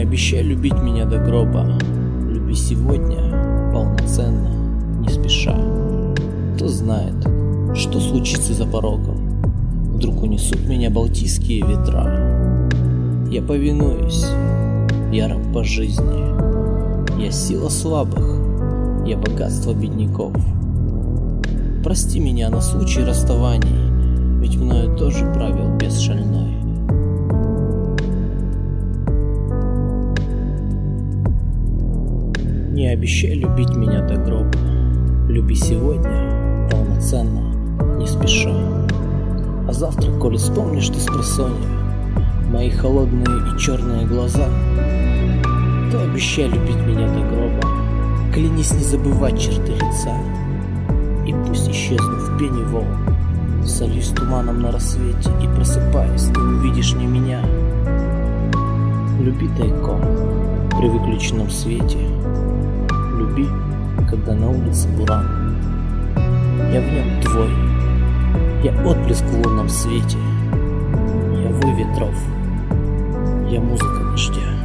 обещай любить меня до гроба. Люби сегодня, полноценно, не спеша. Кто знает, что случится за порогом. Вдруг унесут меня балтийские ветра. Я повинуюсь, я раб по жизни. Я сила слабых, я богатство бедняков. Прости меня на случай расставаний, ведь мною тоже правил бес шальной. Не обещай любить меня до гроба. Люби сегодня, полноценно, не спеша. А завтра, коли вспомнишь ты спросонья мои холодные и черные глаза, то обещай любить меня до гроба. Клянись не забывать черты лица. И пусть исчезну в пене волн, сольюсь туманом на рассвете, и просыпаясь, ты увидишь не меня. Люби тайком при выключенном свете. Люби, когда на улице буран. Я в нем твой, я отблеск в лунном свете. Я вой ветров, я музыка дождя.